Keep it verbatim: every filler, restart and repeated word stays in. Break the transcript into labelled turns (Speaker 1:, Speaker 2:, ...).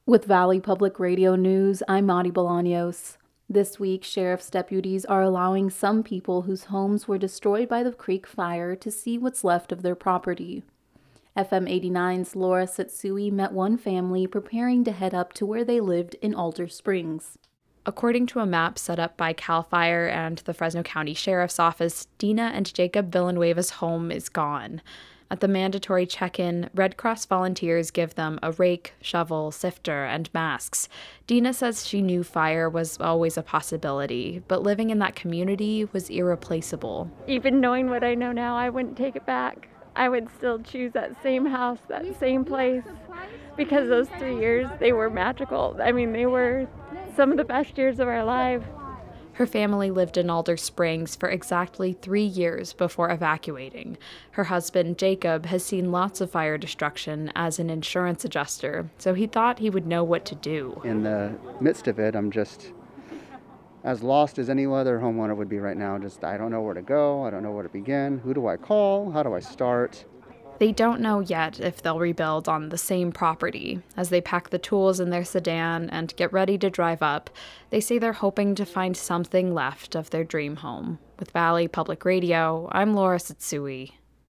Speaker 1: With Valley Public Radio News, I'm Madi Bolaños. This week, sheriff's deputies are allowing some people whose homes were destroyed by the Creek Fire to see what's left of their property. F M eighty-nine's Laura Satsui met one family preparing to head up to where they lived in Alder Springs.
Speaker 2: According to a map set up by CAL FIRE and the Fresno County Sheriff's Office, Dina and Jacob Villanueva's home is gone. At the mandatory check-in, Red Cross volunteers give them a rake, shovel, sifter, and masks. Dina says she knew fire was always a possibility, but living in that community was irreplaceable.
Speaker 3: Even knowing what I know now, I wouldn't take it back. I would still choose that same house, that same place, because those three years, they were magical. I mean, they were some of the best years of our lives.
Speaker 2: Her family lived in Alder Springs for exactly three years before evacuating. Her husband, Jacob, has seen lots of fire destruction as an insurance adjuster, so he thought he would know what to do.
Speaker 4: In the midst of it, I'm just as lost as any other homeowner would be right now. Just, I don't know where to go. I don't know where to begin. Who do I call? How do I start?
Speaker 2: They don't know yet if they'll rebuild on the same property. As they pack the tools in their sedan and get ready to drive up, they say they're hoping to find something left of their dream home. With Valley Public Radio, I'm Laura Satsui.